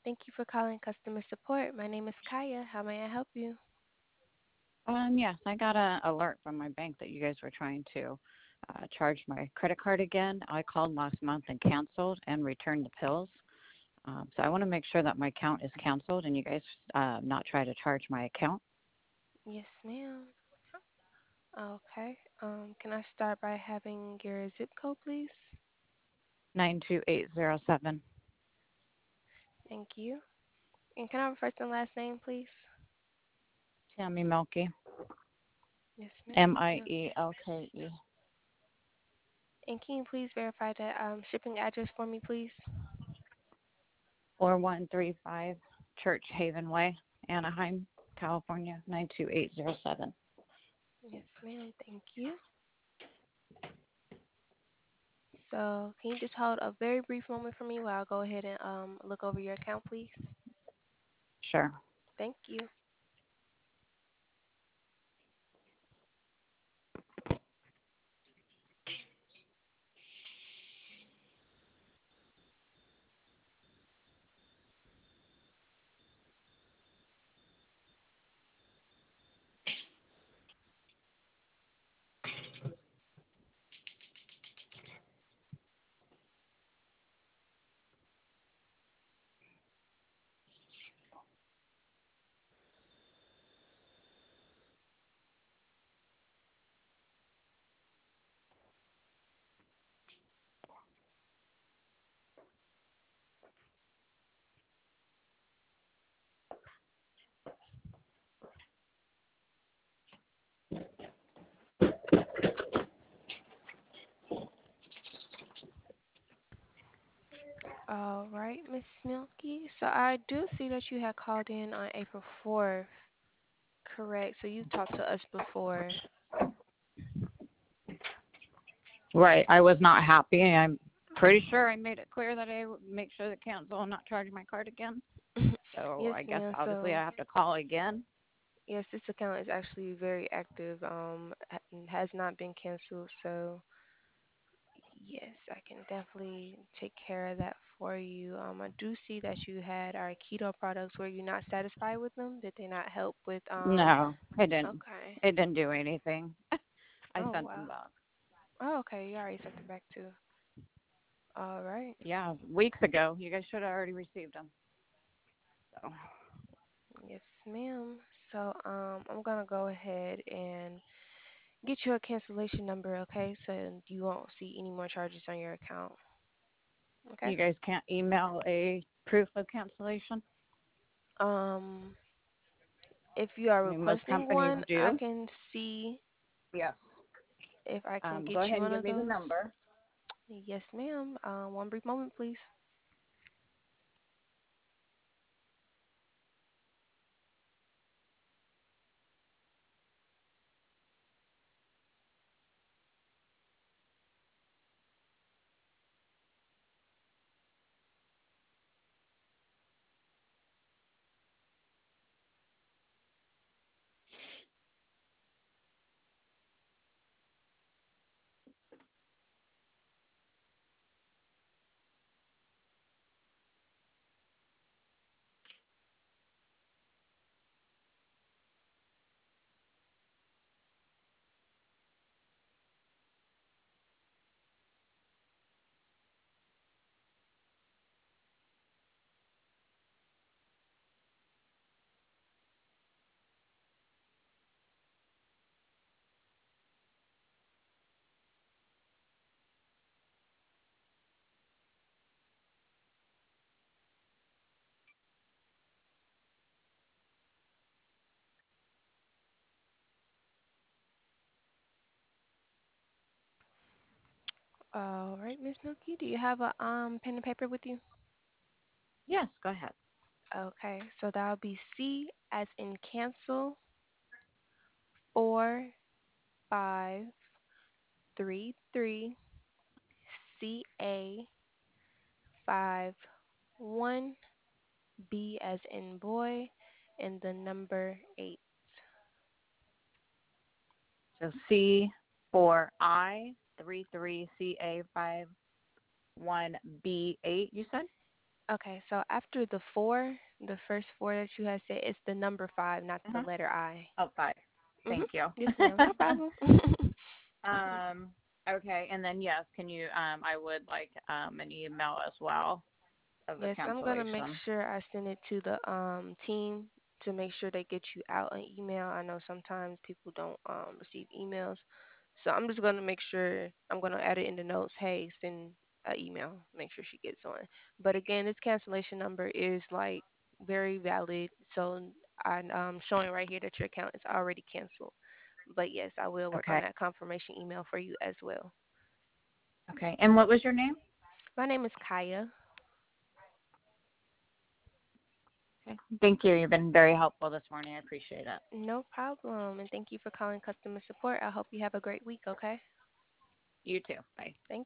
Thank you for calling customer support. My name is Kaya. How may I help you? Yes, I got an alert from my bank that you guys were trying to charge my credit card again. I called last month and canceled and returned the pills. So I want to make sure that my account is canceled and you guys not try to charge my account. Yes, ma'am. Okay. Can I start by having your zip code, please? 92807. Thank you. And can I have a first and last name, please? Tammy Melky. Yes, ma'am. Mielke. And can you please verify that shipping address for me, please? 4135 Church Haven Way, Anaheim, California, 92807. Yes, ma'am. Thank you. So, can you just hold a very brief moment for me while I go ahead and look over your account, please? Sure. Thank you. All right, Miss Milky. So I do see that you had called in on April 4th, correct? So you talked to us before. Right. I was not happy. I'm pretty sure I made it clear that I would make sure to cancel and not charge my card again. So Yes, I guess ma'am. obviously So I have to call again. yes, this account is actually very active. Has not been canceled. So yes, I can definitely take care of that for you. I do see that you had our keto products. Were you not satisfied with them? Did they not help with No, it didn't. Okay. It didn't do anything. I Oh sent them wow. back. Oh, okay. You already sent them back too. All right. Yeah, weeks ago. You guys should have already received them. So Yes, ma'am. So I'm gonna go ahead and get you a cancellation number, okay? So you won't see any more charges on your account. Okay? you guys can't email a proof of cancellation. Um, if you are I mean, most requesting companies one, I do. can see Yes. if I can get Go you ahead and one give of me the those. number. Yes, ma'am. One brief moment, please. All right, Miss Milky, do you have a pen and paper with you? Yes, go ahead. Okay, so that'll be C as in cancel, 4533 CA 51 B as in boy and the number 8. So C4I 33CA51B8. You said Okay, so after the four, the first four that you had said, it's the number five, not the Uh-huh. letter I. Oh, 5. Mhm. Thank you. Yes, ma'am. No problem. um, okay, and then yes, can you? I would like an email as well of the Yes, I'm gonna make cancellation. sure I send it to the team to make sure they get you out an email. I know sometimes people don't receive emails, so I'm just gonna make sure I'm gonna add it in the notes. Hey, send an email. Make sure she gets on. But again, this cancellation number is like very valid. So I'm showing right here that your account is already canceled. But yes, I will work on Okay. that confirmation email for you as well. Okay. And what was your name? My name is Kaya. Okay. Thank you. You've been very helpful this morning. I appreciate it. No problem. And thank you for calling customer support. I hope you have a great week, okay? You too. Bye. Thank